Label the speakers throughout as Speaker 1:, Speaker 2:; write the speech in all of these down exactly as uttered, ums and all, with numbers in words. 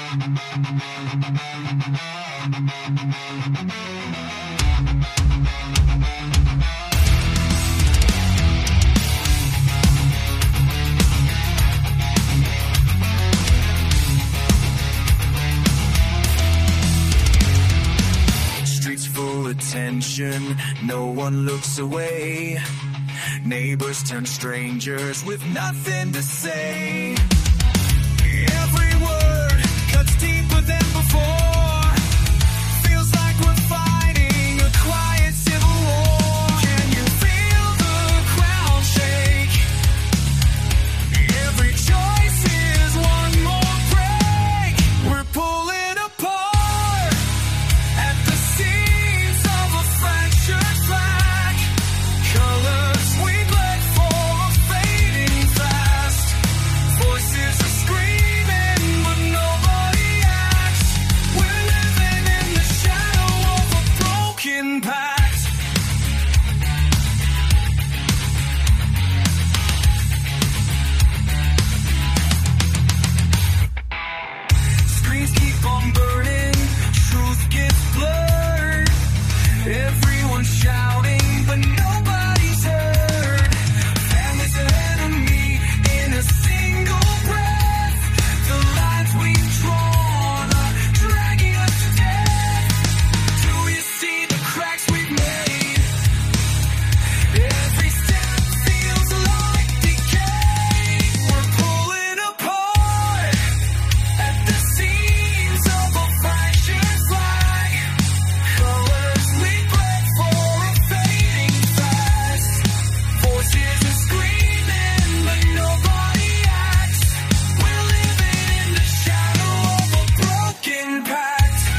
Speaker 1: Streets full of tension, no one looks away. Neighbors turn strangers with nothing to say. Every word cuts deeper than before. Feels like we're fighting a quiet civil war. Can you feel the ground shake? Every choice is one more break. We're pulling apart at the seams of a fractured flag. Colors we bled for are fading fast. Voices are screaming, but nobody acts. We're living in the shadow of a broken pact. Screens keep on burning, truth gets blurred. Everyone's shouting, but nobody's heard. Family's an enemy in a single breath. The lines we've drawn are dragging us to death. Do you see the cracks we've made? Every step feels like decay. We're pulling apart at the seams of a fractured flag. Colors we bled for are fading fast. Voices are screaming, but nobody acts. We're living in the shadow of a broken pact.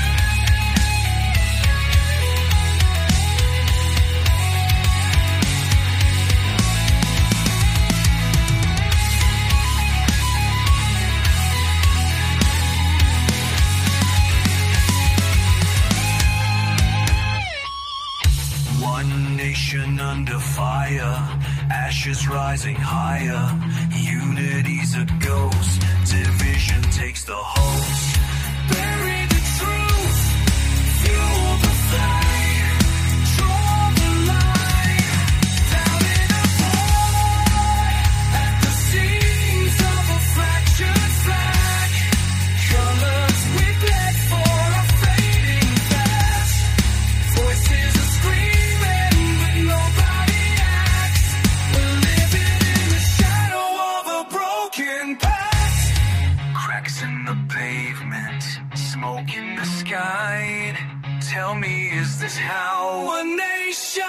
Speaker 1: One nation under fire, ashes rising higher. Unity's a ghost, division takes the host. Bury the truth, fuel the flame, draw the line. Down in a void, at the seams of a fractured flag. Colors we bled for are fading fast. Voices are screaming, but nobody acts. We're living in the shadow of a broken pact. Cracks in the pavement, smoke in the sky. Tell me, is this how a nation